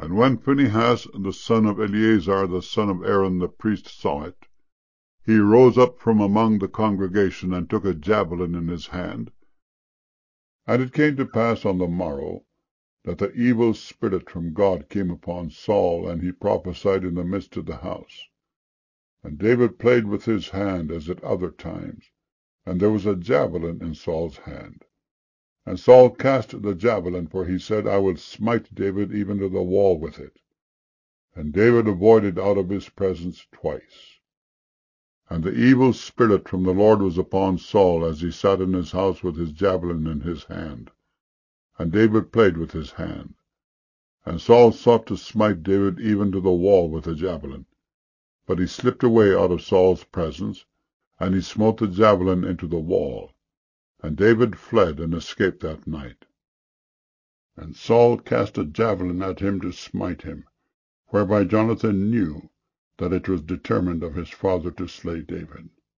And when Phinehas, the son of Eleazar, the son of Aaron the priest, saw it, he rose up from among the congregation, and took a javelin in his hand. And it came to pass on the morrow, that the evil spirit from God came upon Saul, and he prophesied in the midst of the house. And David played with his hand as at other times, and there was a javelin in Saul's hand. And Saul cast the javelin, for he said, I will smite David even to the wall with it. And David avoided out of his presence twice. And the evil spirit from the Lord was upon Saul, as he sat in his house with his javelin in his hand. And David played with his hand. And Saul sought to smite David even to the wall with the javelin. But he slipped away out of Saul's presence, and he smote the javelin into the wall. And David fled and escaped that night. And Saul cast a javelin at him to smite him, whereby Jonathan knew that it was determined of his father to slay David.